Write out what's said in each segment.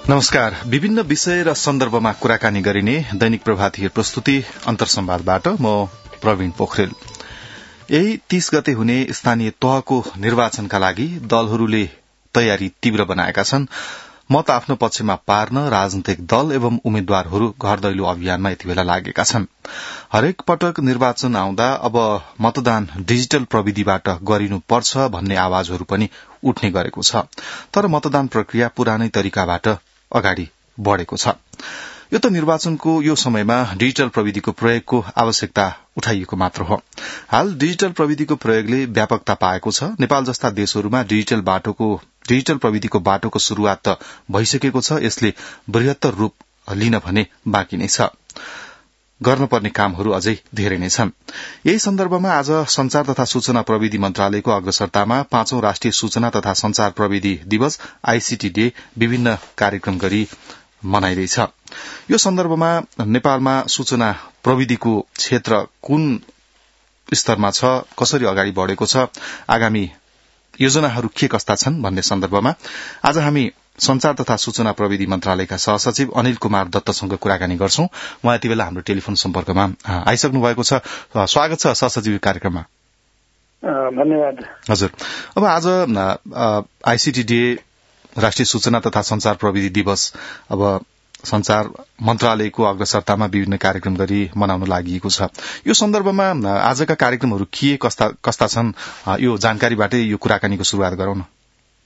नमस्कार। विभिन्न विषय र सन्दर्भमा कुराकानी गरिने दैनिक प्रभात हिर प्रस्तुति अन्तर्संवादबाट म प्रवीण पोखरेल। यही 30 गते हुने स्थानीय तहको निर्वाचनका लागि दलहरूले तयारी तीव्र बनाएका छन्। मत आफ्नो पक्षमा पार्न राजनैतिक दल एवं उम्मेद्वारहरू घर दैलो अभियानमा यति बेला लागेका छन्। हरेक पटक निर्वाचन आउँदा अब मतदान डिजिटल प्रविधिबाट गरिनुपर्छ भन्ने आवाजहरू पनि उठ्ने गरेको छ। तर मतदान प्रक्रिया पुरानै तरिकाबाट अगाडि बढ़ेको छ। यो त निर्वाचनको यो समयमा डिजिटल प्रविधिको प्रयोगको आवश्यकता उठाइएको मात्र हो। हाल डिजिटल प्रविधिको प्रयोगले व्यापकता पाएको छ। नेपाल जस्ता देशहरूमा डिजिटल प्रविधिको बाटोको शुरूआत त भइसकेको छ। यसले बृहत्तर रूप लिन भने बाँकी नै छ। गर्नुपर्ने कामहरू अझै धेरै नै छन्। यही सन्दर्भमा आज संचार तथा सूचना प्रविधि मन्त्रालयको अग्रसरतामा 5औं राष्ट्रिय सूचना तथा संचार प्रविधि दिवस आईसीटी डे विभिन्न कार्यक्रम गरी मनाइरहेछ। यो सन्दर्भमा नेपालमा सूचना प्रविधिको क्षेत्र कुन स्तरमा छ, कसरी अगाडि बढ़ेको छ, आगामी योजनाहरू के कस्ता छन् भन्ने सन्दर्भमा आज हामी संचार तथा सूचना प्रविधि मन्त्रालयका सहसचिव अनिल कुमार दत्तसँग कुराकानी गर्छौं। उहाँ यति बेला हाम्रो टेलिफोन सम्पर्कमा आइसक्नु भएको छ। स्वागत छ सहसचिव कार्यक्रममा। धन्यवाद। हजुर, अब आज आईसीटी डे राष्ट्रिय सूचना तथा संचार प्रविधि दिवस अब संचार मन्त्रालयको अग्रसरतामा विभिन्न कार्यक्रम गरी मनाउन लागि छ। यो सन्दर्भमा आजका कार्यक्रमहरू के कस्ता छन्, यो जानकारीबाटै यो कुराकानीको शुरूआत गरौं न।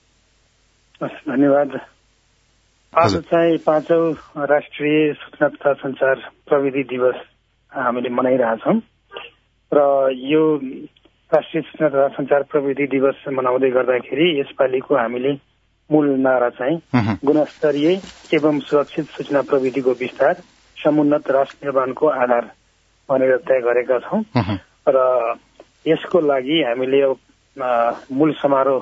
धन्यवाद। आज चाहिँ 5औं राष्ट्रिय सूचना तथा संचार प्रविधि दिवस हामीले मनाइरहेछौं र यो राष्ट्रिय सूचना तथा संचार प्रविधि दिवस मनाउँदै गर्दाखेरि यसपालिको हामीले मूल नारा चाहिँ गुणस्तरीय एवं सुरक्षित सूचना प्रविधिको विस्तार समुन्नत राष्ट्र निर्माणको आधार भनेर तय गरेका छौं र यसको लागि हामीले मूल समारोह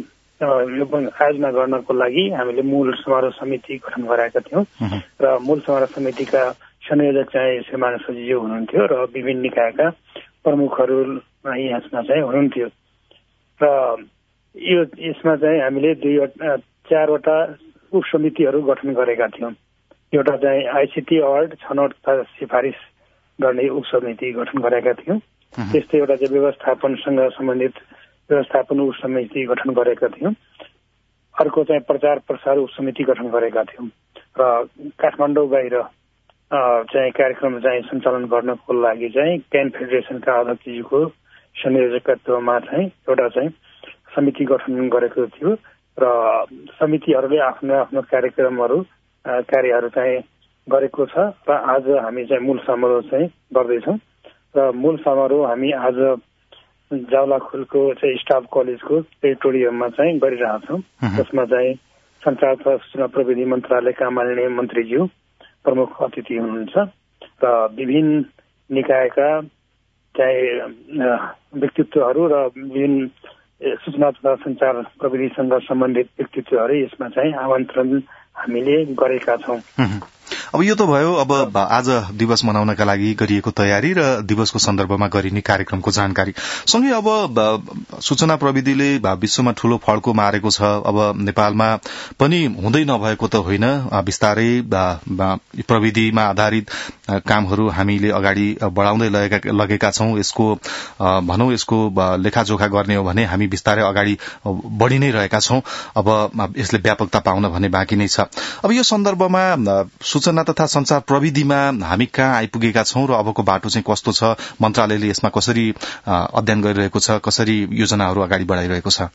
आयोजना गर्नको लागि हामीले मूल समारोह समिति गठन गरेका थियौं र मूल समारोह समितिका संयोजक चाहिँ श्रीमान सचिवज्यू हुनुहुन्थ्यो र विभिन्न निकायका प्रमुखहरू यसमा चाहिँ हुनुहुन्थ्यो र यसमा चाहिँ हामीले 4वटा उपसमितिहरू गठन गरेका थियौं। एउटा चाहिँ आईसीटी अवार्ड छनौट तथा सिफारिश गर्ने उपसमिति गठन गरेका थियौं। त्यस्तै एउटा चाहिँ व्यवस्थापनसँग सम्बन्धित व्यवस्थापन उपसमिति गठन गरेका थियौं। अर्को चाहिँ प्रचार प्रसार उपसमिति गठन गरेका थियौं र काठमाडौँ बाहिर चाहिँ कार्यक्रम चाहिँ सञ्चालन गर्नको लागि चाहिँ क्यान फेडरेशनका अध्यक्षज्यूको संयोजकत्वमा चाहिँ एउटा चाहिँ समिति गठन गरेको थियो र समितिहरूले आफ्नो आफ्नो कार्यहरू चाहिँ गरेको छ र आज हामी चाहिँ मूल समारोह चाहिँ गर्दैछौँ र मूल समारोह हामी आज जावलाखोलको चाहिँ स्टाफ कलेजको एडिटोरियममा चाहिँ गरिरहेछौँ। जसमा चाहिँ संचार तथा सूचना प्रविधि मन्त्रालयका माननीय मन्त्रीज्यू प्रमुख अतिथि हुनुहुन्छ र विभिन्न निकायका चाहिँ व्यक्तित्वहरू र विभिन्न सूचना तथा संचार प्रविधिसँग सम्बन्धित व्यक्तित्वहरू यसमा चाहिँ आमन्त्रण हामीले गरेका छौं। अब यो त भयो अब आज दिवस मनाउनका लागि गरिएको तयारी र दिवसको सन्दर्भमा गरिने कार्यक्रमको जानकारी सँगै अब सूचना प्रविधिले विश्वमा ठूलो फड्को मारेको छ। अब नेपालमा पनि हुँदै नभएको त होइन, बिस्तारै प्रविधिमा आधारित कामहरू हामीले अगाडि बढ़ाउँदै लगेका छौं। यसको भनौं यसको लेखाजोखा गर्ने हो भने हामी बिस्तारै अगाडि बढ़ी नै रहेका छौं। अब यसले व्यापकता पाउन भने बाँकी नै छ। अब यो सन्दर्भमा सूचना तथा संचार प्रविधिमा हामी कहाँ आइपुगेका छौं र अबको बाटो चाहिँ कस्तो छ, मन्त्रालयले यसमा कसरी अध्ययन गरिरहेको छ, कसरी योजनाहरू अगाडि बढ़ाइरहेको छ?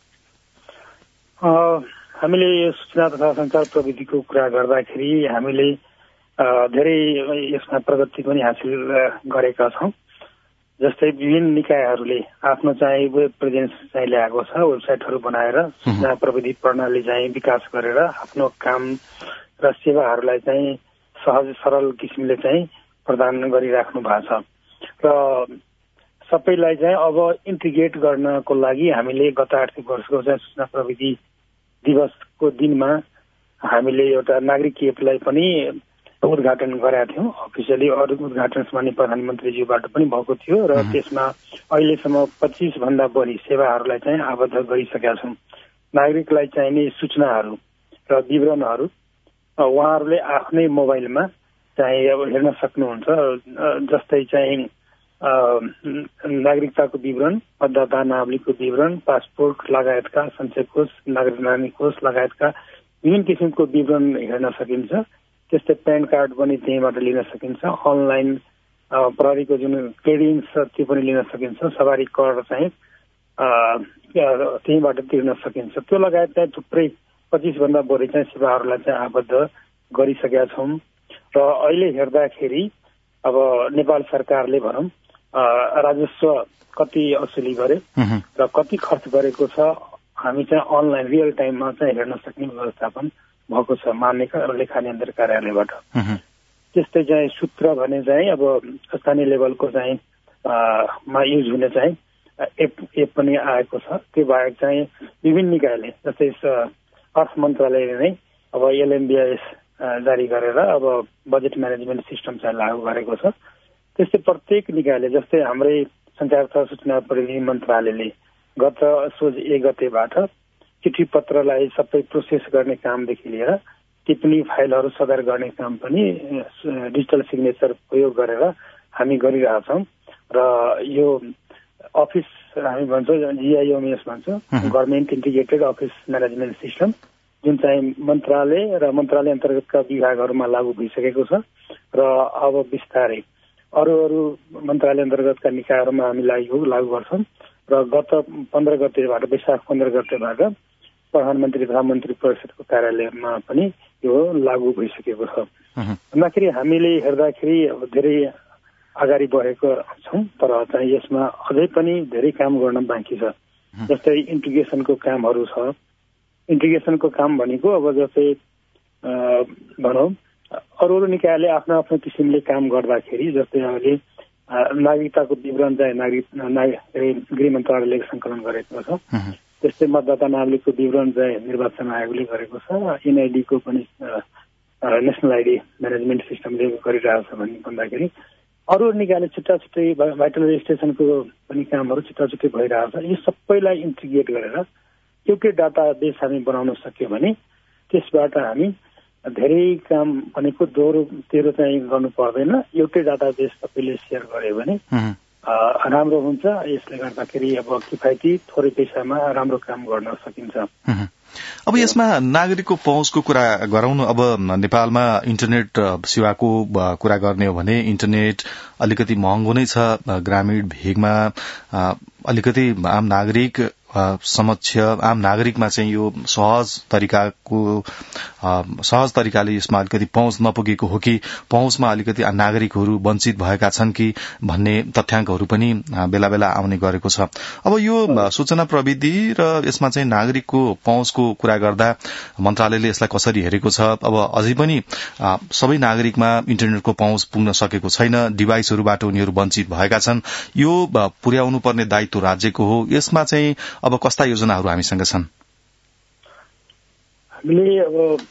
हामीले सूचना तथा संचार प्रविधिको कुरा गर्दाखेरि हामीले धेरै यसमा प्रगति पनि हासिल गरेका छौं। जस्तै विभिन्न निकायहरूले आफ्नो चाहिँ वेब प्रेजेन्स चाहिँ ल्याएको छ, वेबसाइटहरू बनाएर सूचना प्रविधि प्रणाली चाहिँ विकास गरेर आफ्नो काम र सेवाहरूलाई चाहिँ सहज सरल किसिमले चाहिँ प्रदान गरिराख्नु भएको छ र सबैलाई चाहिँ अब इन्टिग्रेट गर्नको लागि हामीले गत आर्थिक वर्षको चाहिँ सूचना प्रविधि दिवसको दिनमा हामीले एउटा नागरिक एपलाई पनि उद्घाटन गरेका थियौं। अफिसियली उद्घाटन माननीय प्रधानमन्त्रीज्यूबाट पनि भएको थियो र त्यसमा अहिलेसम्म 25 भन्दा बढी सेवाहरूलाई चाहिँ आबद्ध गरिसकेका छौं। नागरिकलाई चाहिने सूचनाहरू र विवरणहरू उहाँहरूले आफ्नै मोबाइलमा चाहिँ अब हेर्न सक्नुहुन्छ। जस्तै चाहिँ नागरिकताको विवरण, मतदाता नावलीको विवरण, पासपोर्ट लगायतका सञ्चय कोष, नागरिक नानी कोष लगायतका विभिन्न किसिमको विवरण हेर्न सकिन्छ। त्यस्तै प्यान कार्ड पनि त्यहीँबाट लिन सकिन्छ। अनलाइन प्रहरीको जुन क्रेडिट्स छ त्यो पनि लिन सकिन्छ। सवारी कर चाहिँ त्यहीँबाट तिर्न सकिन्छ। त्यो लगायत चाहिँ थुप्रै 25 भन्दा बढी चाहिँ सेवाहरूलाई चाहिँ आबद्ध गरिसकेका छौँ। र अहिले हेर्दाखेरि अब नेपाल सरकारले भनौँ राजस्व कति असुली गरे र कति खर्च गरेको छ हामी चाहिँ अनलाइन रियल टाइममा चाहिँ हेर्न सक्ने व्यवस्थापन भएको छ माननीय लेखा नियन्त्रक कार्यालयबाट। त्यस्तै चाहिँ सूत्र भने चाहिँ अब स्थानीय लेभलको चाहिँ मा युज हुने चाहिँ एप पनि आएको छ। त्यो बाहेक चाहिँ विभिन्न निकायले जस्तै अर्थ मन्त्रालयले नै अब LMBIS जारी गरेर अब बजेट म्यानेजमेन्ट सिस्टम चाहिँ लागू गरेको छ। त्यस्तै प्रत्येक निकायले जस्तै हाम्रै सञ्चार तथा सूचना प्रविधि मन्त्रालयले गत असोज 1 गतेबाट चिठी पत्रलाई सबै प्रोसेस गर्ने कामदेखि लिएर टिप्पणी फाइलहरू सदर गर्ने काम पनि डिजिटल सिग्नेचर प्रयोग गरेर हामी गरिरहेछौँ। र यो अफिस हामी भन्छौँ GIMS भन्छौँ, government integrated office management system, जुन चाहिँ मन्त्रालय र मन्त्रालय अन्तर्गतका विभागहरूमा लागू भइसकेको छ। र अब बिस्तारै अरू मन्त्रालय अन्तर्गतका निकायहरूमा हामी लागू गर्छौँ। र गत 15 गतेबाट वैशाख 15 गतेबाट प्रधानमन्त्री तथा मन्त्री परिषदको कार्यालयमा पनि यो लागू भइसकेको छ। भन्दाखेरि हामीले हेर्दाखेरि अब धेरै अगाडि बढेको छौँ, तर चाहिँ यसमा अझै पनि धेरै काम गर्न बाँकी छ। जस्तै इन्टिग्रेसनको कामहरू छ। इन्टिग्रेसनको काम भनेको अब जस्तै भनौँ अरू निकायले आफ्नो आफ्नो किसिमले काम गर्दाखेरि जस्तै अहिले नागरिकताको विवरण चाहिँ गृह मन्त्रालयले सङ्कलन गरेको छ। त्यस्तै मतदाता नावलीको विवरण चाहिँ निर्वाचन आयोगले गरेको छ। NID को पनि नेसनल ID म्यानेजमेन्ट सिस्टमले गरिरहेको छ भन्दाखेरि अरू निकायले छुट्टा छुट्टै भाइटल रेजिस्ट्रेसनको पनि कामहरू छुट्टा छुट्टै भइरहेको छ। यो सबैलाई इन्टिग्रेट गरेर एउटै डाटा बेस हामी बनाउन सक्यो भने त्यसबाट हामी धेरै काम भनेको दोहोरो तेह्रो चाहिँ गर्नु पर्दैन। एउटै डाटा बेस सबैले सेयर गर्यो भने राम्रो हुन्छ। यसले गर्दाखेरि अब किफायती थोरै पैसामा राम्रो काम गर्न सकिन्छ। अब यसमा नागरिकको पहुँचको कुरा गरौँ न। अब नेपालमा इन्टरनेट सेवाको कुरा गर्ने हो भने इन्टरनेट अलिकति महँगो नै छ। ग्रामीण भेगमा अलिकति आम नागरिक समक्ष आम नागरिकमा चाहिँ यो सहज तरिकाले यसमा अलिकति पहुँच नपुगेको हो कि पहुँचमा अलिकति नागरिकहरू वञ्चित भएका छन् कि भन्ने तथ्याङ्कहरू पनि बेला बेला आउने गरेको छ। अब यो सूचना प्रविधि र यसमा चाहिँ नागरिकको पहुँचको कुरा गर्दा मन्त्रालयले यसलाई कसरी हेरेको छ? अब अझै पनि सबै नागरिकमा इन्टरनेटको पहुँच पुग्न सकेको छैन, डिभाइसहरूबाट उनीहरू वञ्चित भएका छन्। यो पुर्याउनु पर्ने दायित्व राज्यको हो। यसमा चाहिँ अब कस्ता योजनाहरू हामीसँग छन्? हामीले अब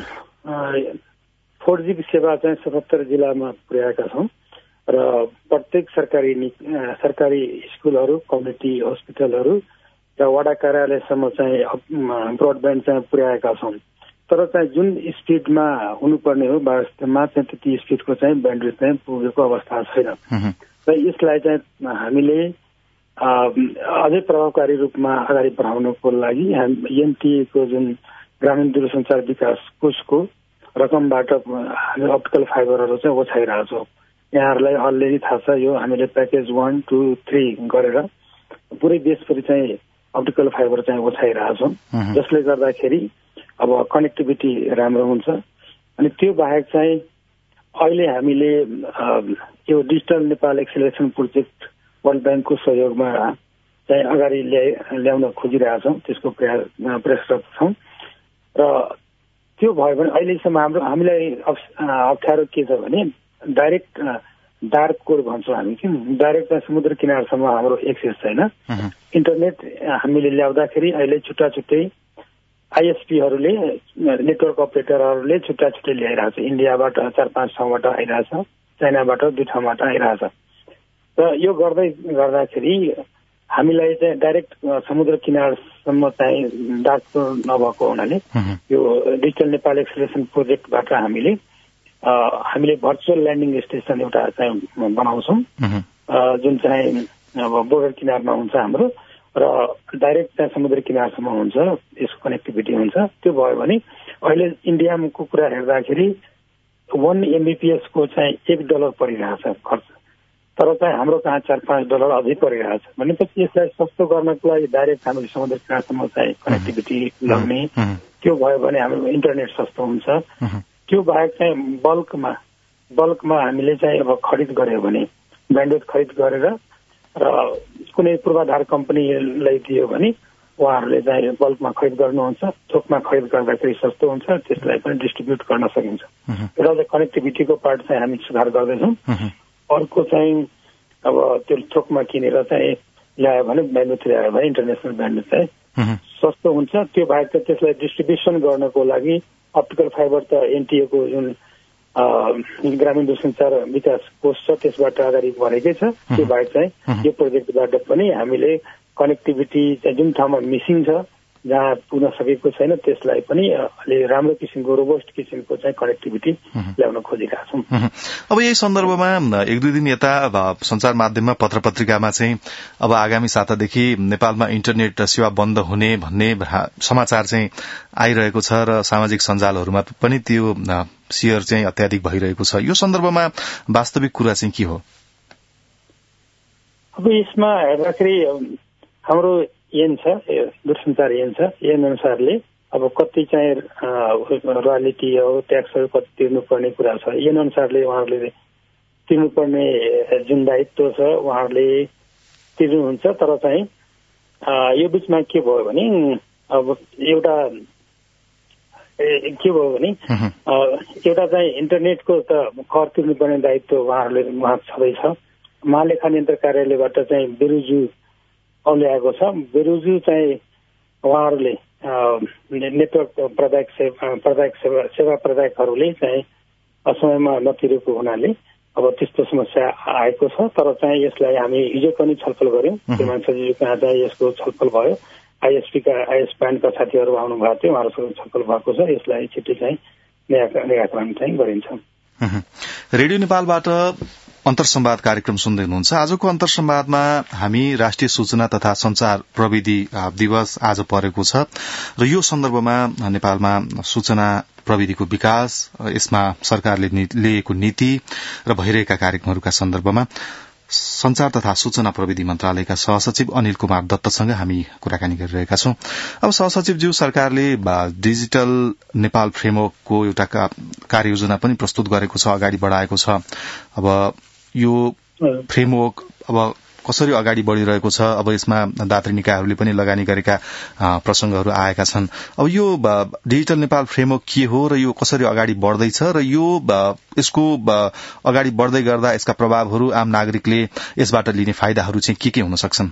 4G सेवा चाहिँ 77 जिल्लामा पुर्याएका छौँ र प्रत्येक सरकारी स्कुलहरू, कम्युनिटी हस्पिटलहरू र वडा कार्यालयसम्म चाहिँ ब्रोडब्यान्ड चाहिँ पुर्याएका छौँ। तर चाहिँ जुन स्पिडमा हुनुपर्ने हो वास्तवमा चाहिँ त्यति स्पिडको चाहिँ ब्यान्डविड्थ चाहिँ पुगेको अवस्था छैन। र यसलाई चाहिँ हामीले अझै प्रभावकारी रूपमा अगाडि बढाउनको लागि MTA को जुन ग्रामीण दूरसञ्चार विकास कोषको रकमबाट हामी अप्टिकल फाइबरहरू चाहिँ ओछ्याइरहेको छौँ। यहाँहरूलाई अलरेडी थाहा छ, यो हामीले प्याकेज 1, 2, 3 गरेर पुरै देशभरि चाहिँ अप्टिकल फाइबर चाहिँ ओछ्याइरहेको छौँ, जसले गर्दाखेरि अब कनेक्टिभिटी राम्रो हुन्छ। अनि त्यो बाहेक चाहिँ अहिले हामीले यो digital Nepal acceleration project world ब्याङ्कको सहयोगमा चाहिँ अगाडि ल्याउन खोजिरहेछौँ, त्यसको प्रयासरत छौँ। र त्यो भयो भने अहिलेसम्म हामीलाई अप्ठ्यारो के छ भने डाइरेक्ट डार्क कोड भन्छौँ हामी कि डाइरेक्ट समुद्र किनारसम्म हाम्रो एक्सेस छैन। इन्टरनेट हामीले ल्याउँदाखेरि अहिले छुट्टा छुट्टै ISPहरूले नेटवर्क अपरेटरहरूले छुट्टा छुट्टै ल्याइरहेछ। इन्डियाबाट 4-5 ठाउँबाट आइरहेछ, चाइनाबाट 2 ठाउँबाट आइरहेछ। र यो गर्दाखेरि हामीलाई चाहिँ डाइरेक्ट समुद्र किनारसम्म चाहिँ डाक नभएको हुनाले यो डिजिटल नेपाल एक्सलेसन प्रोजेक्टबाट हामीले भर्चुअल ल्यान्डिङ स्टेसन एउटा चाहिँ बनाउँछौँ जुन चाहिँ अब बोर्डर किनारमा हुन्छ हाम्रो र डाइरेक्ट चाहिँ समुद्र किनारसम्म हुन्छ, यसको कनेक्टिभिटी हुन्छ। त्यो भयो भने अहिले इन्डियाको कुरा हेर्दाखेरि 1 MBPS को चाहिँ $1 परिरहेछ खर्च, तर चाहिँ हाम्रो कहाँ $4-5 अझै परिरहेछ। भनेपछि यसलाई सस्तो गर्नको लागि डाइरेक्ट हामीले समुद्र किनारसम्म चाहिँ कनेक्टिभिटी ल्याउने, त्यो भयो भने हाम्रो इन्टरनेट सस्तो हुन्छ। त्यो बाहेक चाहिँ बल्कमा हामीले चाहिँ अब खरिद गर्यो भने ब्यान्डविड्थ खरिद गरेर र कुनै पूर्वाधार कम्पनीलाई दियो भने उहाँहरूले चाहिँ बल्कमा खरिद गर्नुहुन्छ, थोकमा खरिद गर्दाखेरि सस्तो हुन्छ, त्यसलाई पनि डिस्ट्रिब्युट गर्न सकिन्छ। एउटा चाहिँ कनेक्टिभिटीको पार्ट चाहिँ हामी सुधार गर्दैछौँ। अर्को चाहिँ अब त्यो थोकमा किनेर चाहिँ ल्यायो भने ब्यान्डविड्थ ल्यायो भने इन्टरनेसनल ब्यान्डविड्थ चाहिँ सस्तो हुन्छ। त्यो बाहेक चाहिँ त्यसलाई डिस्ट्रिब्युसन गर्नको लागि अप्टिकल फाइबर त एनटिएको जुन ग्रामीण दूरसञ्चार विकास कोष छ त्यसबाट अगाडि बढेकै छ। त्यो बाहेक चाहिँ यो प्रोजेक्टबाट पनि हामीले कनेक्टिभिटी चाहिँ जुन ठाउँमा मिसिङ छ, जहाँ पुग्न सकेको छैन, त्यसलाई पनि अलि राम्रो किसिमको रोबस्ट किसिमको चाहिँ कनेक्टिभिटी ल्याउन खोजिरहेका छौँ। अब यही सन्दर्भमा 1-2 दिन यता संचार माध्यममा पत्र पत्रिकामा चाहिँ अब आगामी सातादेखि नेपालमा इन्टरनेट सेवा बन्द हुने भन्ने समाचार चाहिँ आइरहेको छ र सामाजिक सञ्जालहरूमा पनि त्यो शेयर चाहिँ अत्याधिक भइरहेको छ। यो सन्दर्भमा वास्तविक कुरा चाहिँ के हो? अब यसमा हेर्दाखेरि हाम्रो ऐन छ, दूरसञ्चार ऐन छ, ऐन अनुसारले अब कति चाहिँ रोयल्टी हो, ट्याक्सहरू कति तिर्नुपर्ने कुरा छ, ऐन अनुसारले उहाँहरूले तिर्नुपर्ने जुन दायित्व छ उहाँहरूले तिर्नुहुन्छ। तर चाहिँ यो बिचमा के भयो भने अब एउटा चाहिँ इन्टरनेटको त कर तिर्नुपर्ने दायित्व उहाँ छँदैछ। महालेखा नियन्त्रक कार्यालयबाट चाहिँ बेरुजु ल्याएको छ। बेरुजु चाहिँ उहाँहरूले नेटवर्क सेवा प्रदायकहरूले चाहिँ समयमा नतिरेको हुनाले अब त्यस्तो समस्या आएको छ। तर चाहिँ यसलाई हामी हिजो पनि छलफल गर्यौं, श्रीमान सचिवजी कहाँ चाहिँ यसको छलफल भयो। आइएस ब्यान्डका साथीहरू आउनु भएको थियो, उहाँहरूसँग छलफल भएको छ। यसलाई छिट्टै चाहिँ निराकरण चाहिँ गरिन्छ। रेडियो नेपालबाट अन्तर्संवाद कार्यक्रम सुन्दै हुनुहुन्छ। आजको अन्तर्संवादमा हामी राष्ट्रिय सूचना तथा संचार प्रविधि दिवस आज परेको छ र यो सन्दर्भमा नेपालमा सूचना प्रविधिको विकास, यसमा सरकारले लिएको नीति र भइरहेका कार्यक्रमहरूका सन्दर्भमा संचार तथा सूचना प्रविधि मन्त्रालयका सहसचिव अनिल कुमार दत्तसँग हामी कुराकानी गरिरहेका छौं। अब सहसचिवज्यू, सरकारले डिजिटल नेपाल फ्रेमवर्कको एउटा कार्ययोजना पनि प्रस्तुत गरेको छ, अगाडि बढाएको छ। अब यो फ्रेमवर्क अब कसरी अगाडि बढ़िरहेको छ, अब यसमा दात्री निकायहरूले पनि लगानी गरेका प्रसंगहरू आएका छन्। अब यो डिजिटल नेपाल फ्रेमवर्क के हो र यो कसरी अगाडि बढ्दैछ र यो यसको अगाडि बढ्दै गर्दा यसका प्रभावहरू आम नागरिकले यसबाट लिने फाइदाहरू चाहिँ के हुन सक्छन्?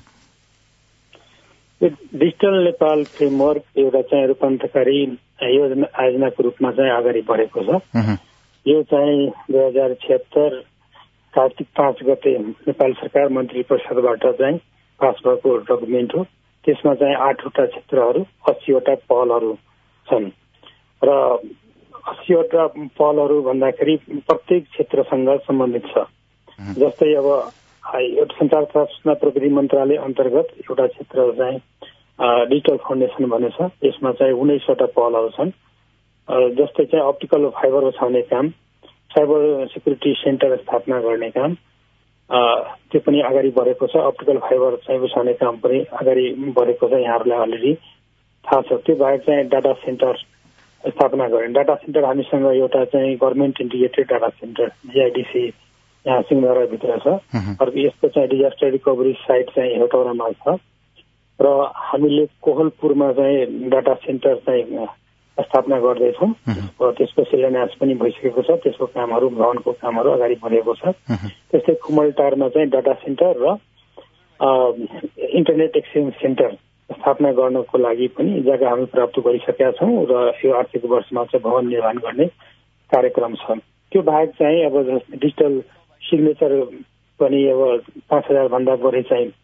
डिजिटल नेपाल फ्रेमवर्क एउटा चाहिँ रूपान्तरकारी आयोजनाको रूपमा चाहिँ अगाडि बढेको छ। यो चाहिँ 2076 कार्तिक 5 गते नेपाल सरकार मन्त्री परिषदबाट चाहिँ पास भएको डकुमेन्ट हो। त्यसमा चाहिँ 8वटा क्षेत्रहरू 80वटा पहलहरू छन् र 80वटा पहलहरू भन्दाखेरि प्रत्येक क्षेत्रसँग सम्बन्धित छ। जस्तै अब एउटा संचार तथा सूचना प्रविधि मन्त्रालय अन्तर्गत एउटा क्षेत्र चाहिँ डिजिटल फाउन्डेसन भन्ने छ। यसमा चाहिँ 19वटा पहलहरू छन्। जस्तै चाहिँ अप्टिकल फाइबर बछाउने काम, साइबर सिक्युरिटी सेन्टर स्थापना गर्ने काम, त्यो पनि अगाडि बढेको छ। अप्टिकल फाइबर चाहिँ बछाउने काम पनि अगाडि बढेको छ, यहाँहरूलाई अलरेडी थाहा छ। त्यो बाहेक चाहिँ डाटा सेन्टर स्थापना गर्ने। डाटा सेन्टर हामीसँग एउटा चाहिँ government integrated data centre GIDC यहाँ सिंहदरबारभित्र छ। अर्को यसको चाहिँ डिजास्टर रिकभरी साइट चाहिँ हेटौडामा छ र हामीले कोहलपुरमा चाहिँ डाटा सेन्टर चाहिँ स्थापना गर्दैछौँ। त्यसको शिलान्यास पनि भइसकेको छ। त्यसको कामहरू, भवनको कामहरू अगाडि बढेको छ। त्यस्तै खुमलटारमा चाहिँ डाटा सेन्टर र इन्टरनेट एक्सचेन्ज सेन्टर स्थापना गर्नको लागि पनि जग्गा हामी प्राप्त गरिसकेका छौँ र यो आर्थिक वर्षमा चाहिँ भवन निर्माण गर्ने कार्यक्रम छ। त्यो बाहेक चाहिँ अब डिजिटल सिग्नेचर पनि अब 5000 भन्दा बढी चाहिँ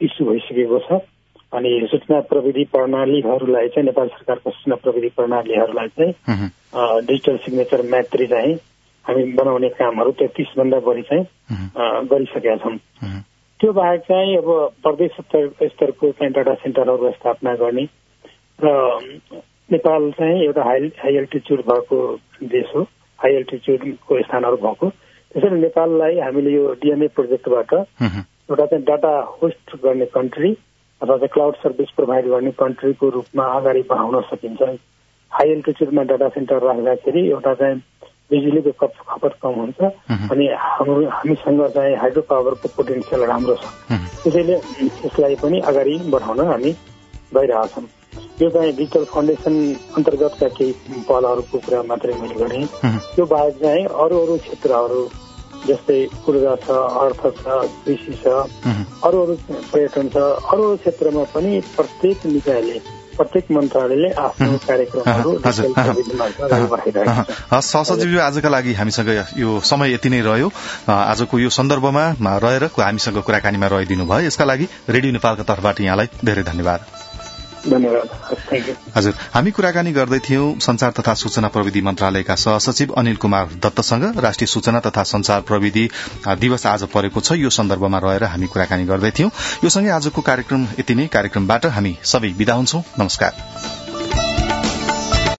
इस्यु भइसकेको छ। अनि सूचना प्रविधि प्रणालीहरूलाई चाहिँ नेपाल सरकारको सूचना प्रविधि प्रणालीहरूलाई चाहिँ डिजिटल सिग्नेचर मैत्री चाहिँ हामी बनाउने कामहरू 33 भन्दा बढी चाहिँ गरिसकेका छौँ। त्यो बाहेक चाहिँ अब प्रदेश स्तरको चाहिँ डाटा सेन्टरहरू स्थापना गर्ने र नेपाल चाहिँ एउटा हाई एल्टिच्युड भएको देश हो, हाई एल्टिच्युडको स्थानहरू भएको। त्यसैले नेपाललाई हामीले यो डिएमए प्रोजेक्टबाट एउटा चाहिँ डाटा होस्ट गर्ने कन्ट्री अथवा चाहिँ क्लाउड सर्भिस प्रोभाइड गर्ने कन्ट्रीको रूपमा अगाडि बढाउन सकिन्छ। हाई एल्टिच्युडमा डाटा सेन्टर राख्दाखेरि एउटा चाहिँ बिजुलीको खपत कम हुन्छ अनि हामीसँग चाहिँ हाइड्रो पावरको पोटेन्सियल राम्रो छ। त्यसैले यसलाई पनि अगाडि बढाउन हामी गइरहेछौँ। यो चाहिँ डिजिटल फाउन्डेसन अन्तर्गतका केही पहलहरूको कुरा मात्रै मैले गरेँ। त्यो बाहेक चाहिँ अरू क्षेत्रहरू जस्तै ऊर्जा छ, अर्थ छ, कृषि छ, अरू पर्यटन छ, अरू क्षेत्रमा पनि प्रत्येक निकायले प्रत्येक मन्त्रालयले आफ्नो कार्यक्रमहरू सहसचिव आजका लागि हामीसँग यो समय यति नै रह्यो। आजको यो सन्दर्भमा रहेर हामीसँग कुराकानीमा रहिदिनु भयो, यसका लागि रेडियो नेपालका तर्फबाट यहाँलाई धेरै धन्यवाद। हजुर, हामी कुराकानी गर्दै थियौं संचार तथा सूचना प्रविधि मन्त्रालयका सहसचिव अनिल कुमार दत्तसँग। राष्ट्रिय सूचना तथा संचार प्रविधि दिवस आज परेको छ, यो सन्दर्भमा रहेर हामी कुराकानी गर्दै थियौं। यो सँगै आजको कार्यक्रम यति नै। कार्यक्रमबाट हामी सबै बिदा हुन्छौं। नमस्कार।